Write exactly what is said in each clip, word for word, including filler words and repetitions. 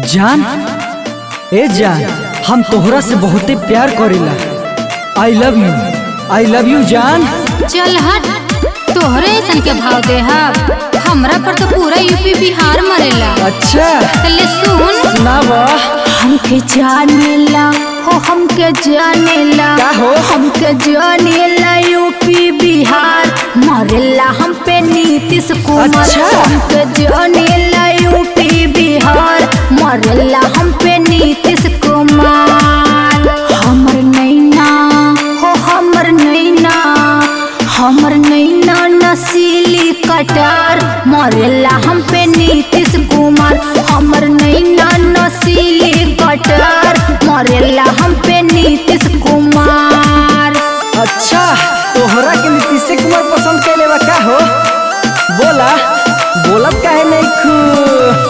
जान ए जान, हम तोहरा से बहुते प्यार करेला। I love you, I love you जान। चल हट, तोहरे ऐसन के भाव दे हमरा पर तो पूरा यूपी बिहार मरेला। अच्छा चले सुन, सुनावा। हमके जानेला हो, हमके जानेला का हो? हमके जानेला यूपी बिहार मरेला हम पे नीतीश कुमार। अच्छा। हमके जानेला यूपी बिहार मरेला हम पे नीतीश कुमार। हमर नैना हो, हमर नैना, हमर नैना नसीली कटार मरेला हम पे नीतीश कुमार। हमर नैना नसीली कटार मरेला हम पे नीतीश कुमार। अच्छा, तोहरा के नीतीश कुमार पसंद कैले बा का हो? बोला बोलब काहे नहीं खू।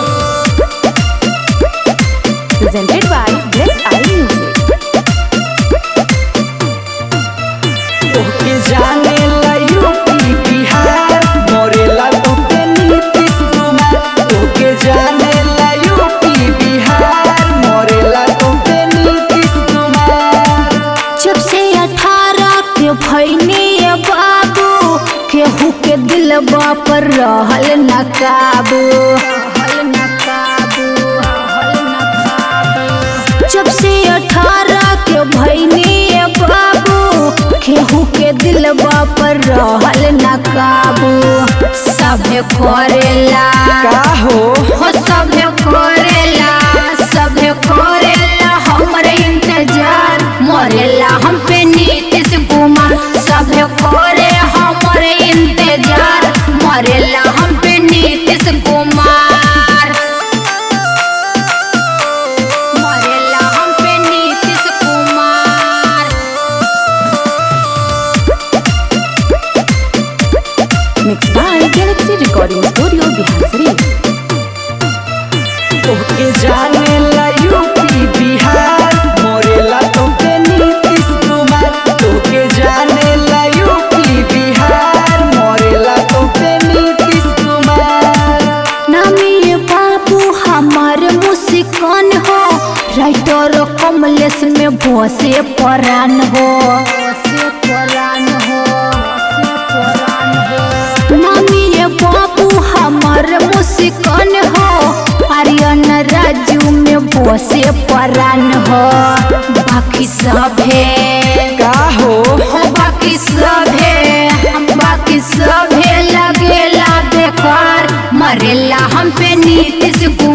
Presented by Black Eye Music. तोहके जानेला यूपी बिहार मरेला तू पे नीतीश कुमार। तोहके जानेला यूपी बिहार मरेला तू पे नीतीश कुमार। जब से अठारह के भैनी बाबू केहू के दिलबा पर रहल न काबू, रहल न काबू, रहल न काबू। जब से अठारह के भैनी बाबू केहू के दिलबा पर रहल न काबू। सभे करेला का हो? हो सभे करेला, सभे करेला हमरे इंतजार मरेला हम पे नीतीश कुमार। सभे करे हमरे इंतजार मरेला हम पे नीतीश कुमार। मरेला हम पे Nitish Kumar. Mixed by Galaxy Recording Studio, Bihar Sharif. तोहके जानेला यूपी बिहार मरेला तू पे नीतीश कुमार। तोहके जानेला यूपी बिहार मरेला तू पे नीतीश कुमार। नामी बाबू हमार मुस्कान हो, राइटर कमलेश में बसे परान हो, बसे परान हो, बसे परान हो। नामी बाबू हमार मुस्कान हो, आर्यन राजू में बसे परान हो। बाकी सभे का हो? हो बाकी सभे, बाकी सभे लगेला बेकार मरेला हम पे नीतीश कुमार।